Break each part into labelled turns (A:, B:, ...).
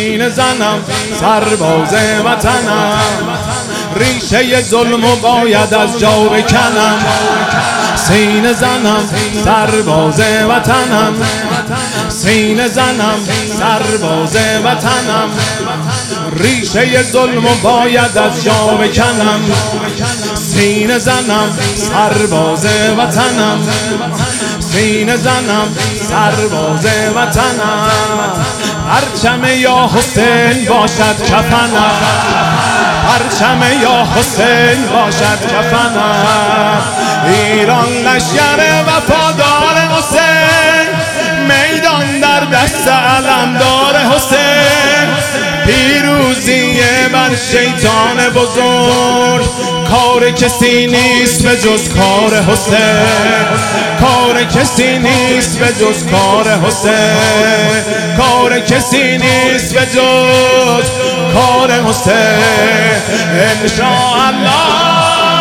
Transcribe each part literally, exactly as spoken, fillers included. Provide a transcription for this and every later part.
A: سینه زنم سرباز وطنم، ریشه ظلمو باید از جا بکنم. سینه زنم سرباز وطنم، سینه زنم سرباز وطنم، ریشه ظلمو باید از جا بکنم. سینه زنم سرباز وطنم، سینه زنم سرباز وطنم، پرچم یا حسین باشد کفنم، پرچم یا حسین باشد کفنم. ایران لشکر وفادار حسین، میدان در دست علمدار حسین، پیروزی بر شیطان بزرگ، کار کسی نیست به جز کار حسین، کار کسی نیست به جز کار حسین، کار کسی نیست به جز کار حسین. انشاءالله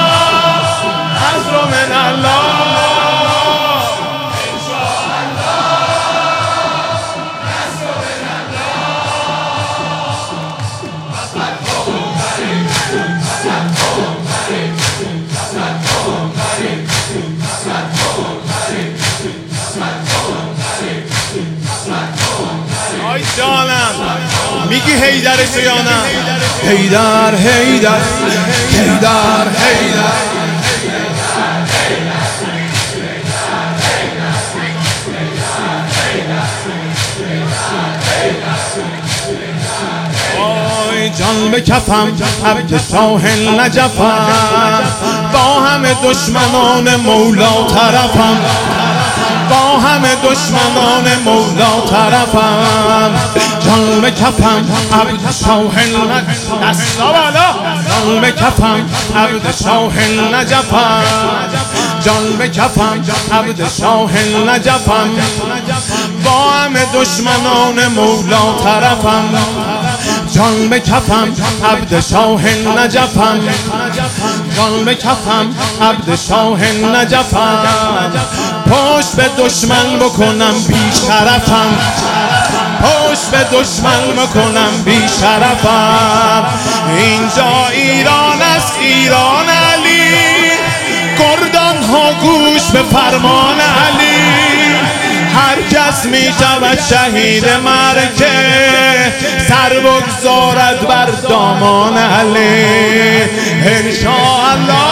A: عزر من الله، آی جانم میگی حیدر تو یا نه؟ حیدر حیدر حیدر حیدر آی جان به کفم عبد شاه نجفم، با همه دشمنان مولا طرفم، با همه دشمنان مولا طرفم. جان به کفم عبد شاه دستا بالا، جان به کفم عبد شاه نجفم، جان به کفم عبد شاه نجفم، با همه دشمنان مولا طرفم. جان به کفم عبد شاه نجفم، جان به کفم عبد شاه نجفم، پشت به دشمن بکنم بی شرفم، پشت به دشمن بکنم بی شرفم. اینجا ایران است، ایران علی، گردان ها گوش به فرمان علی، هر کس می شود شهید مرکه، سر بگذارد بر دامان علی. انشاءالله